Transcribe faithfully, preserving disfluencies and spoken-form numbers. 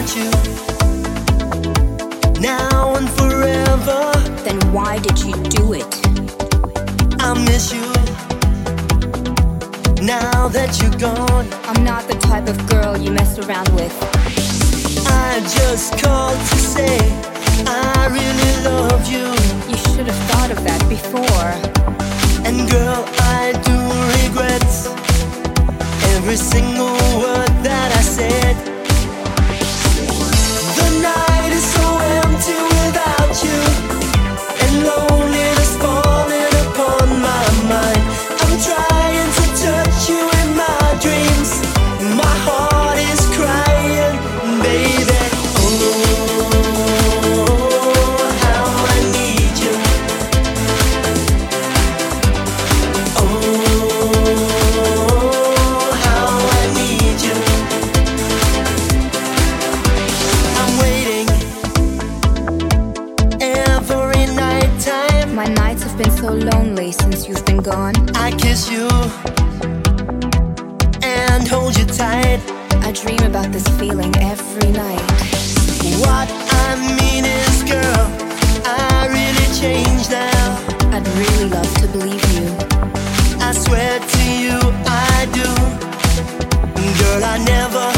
want you now and forever. Then why did you do it? I miss you now that you're gone. I'm not the type of girl you mess around with. I just called to say I really love you. You should have thought of that before. And girl, I do regret every single word that I said. The night is so empty without you, and loneliness falling upon my mind. I'm trying to touch you in my dreams. My heart is crying, baby. Oh, how I need you. Oh, how I need you. I'm waiting every night time. My nights have been so lonely since you've been gone. I kiss you and hold you tight. I dream about this feeling every night. What I mean is, girl, I really changed now. I'd really love to believe you. I swear to you I do. Girl, I never